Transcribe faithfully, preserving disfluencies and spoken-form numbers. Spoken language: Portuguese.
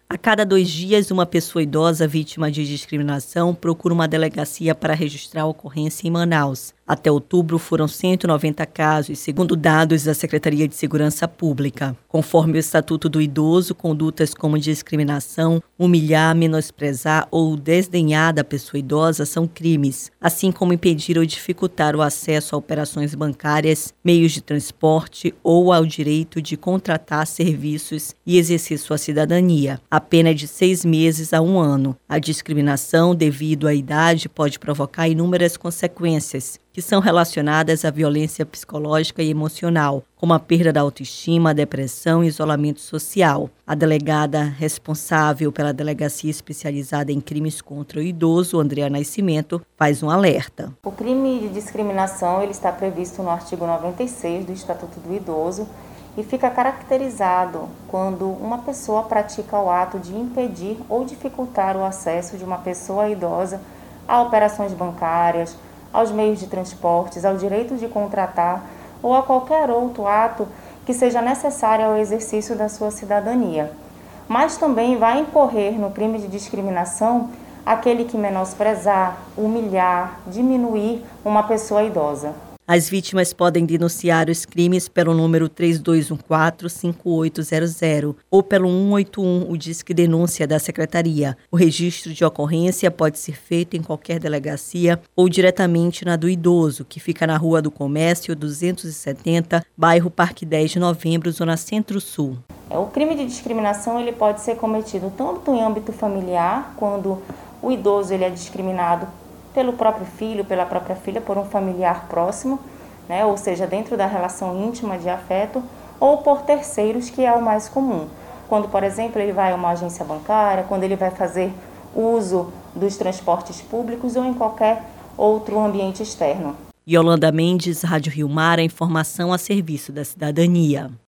A cada dois dias, uma pessoa idosa vítima de discriminação procura uma delegacia para registrar a ocorrência em Manaus. Até outubro, foram cento e noventa casos, segundo dados da Secretaria de Segurança Pública. Conforme o Estatuto do Idoso, condutas como discriminação, humilhar, menosprezar ou desdenhar da pessoa idosa são crimes, assim como impedir ou dificultar o acesso a operações bancárias, meios de transporte ou ao direito de contratar serviços e exercer sua cidadania. A pena é de seis meses a um ano. A discriminação devido à idade pode provocar inúmeras consequências, que são relacionadas à violência psicológica e emocional, como a perda da autoestima, depressão e isolamento social. A delegada responsável pela Delegacia Especializada em Crimes contra o Idoso, Andrea Nascimento, faz um alerta. O crime de discriminação ele está previsto no artigo noventa e seis do Estatuto do Idoso e fica caracterizado quando uma pessoa pratica o ato de impedir ou dificultar o acesso de uma pessoa idosa a operações bancárias, aos meios de transportes, ao direito de contratar ou a qualquer outro ato que seja necessário ao exercício da sua cidadania. Mas também vai incorrer no crime de discriminação aquele que menosprezar, humilhar, diminuir uma pessoa idosa. As vítimas podem denunciar os crimes pelo número três dois um quatro, cinco oito zero zero ou pelo um oito um, o Disque Denúncia da Secretaria. O registro de ocorrência pode ser feito em qualquer delegacia ou diretamente na do idoso, que fica na Rua do Comércio duzentos e setenta, bairro Parque dez de Novembro, Zona Centro-Sul. O crime de discriminação ele pode ser cometido tanto em âmbito familiar, quando o idoso ele é discriminado pelo próprio filho, pela própria filha, por um familiar próximo, né? Ou seja, dentro da relação íntima de afeto, ou por terceiros, que é o mais comum. Quando, por exemplo, ele vai a uma agência bancária, quando ele vai fazer uso dos transportes públicos ou em qualquer outro ambiente externo. Yolanda Mendes, Rádio Rio Mar, a informação a serviço da cidadania.